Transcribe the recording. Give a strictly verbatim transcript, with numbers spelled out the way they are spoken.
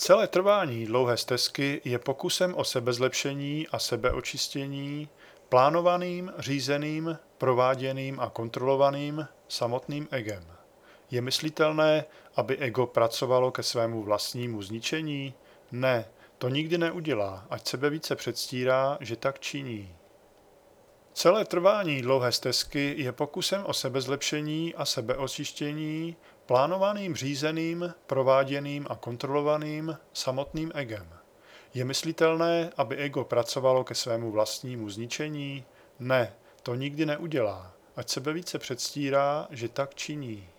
Celé trvání dlouhé stezky je pokusem o sebezlepšení a sebeočištění, plánovaným, řízeným, prováděným a kontrolovaným samotným egem. Je myslitelné, aby ego pracovalo ke svému vlastnímu zničení? Ne, to nikdy neudělá, ať sebe více předstírá, že tak činí. Celé trvání dlouhé stezky je pokusem o sebezlepšení a sebeočištění, plánovaným, řízeným, prováděným a kontrolovaným samotným egem. Je myslitelné, aby ego pracovalo ke svému vlastnímu zničení? Ne, to nikdy neudělá, ať sebe více předstírá, že tak činí.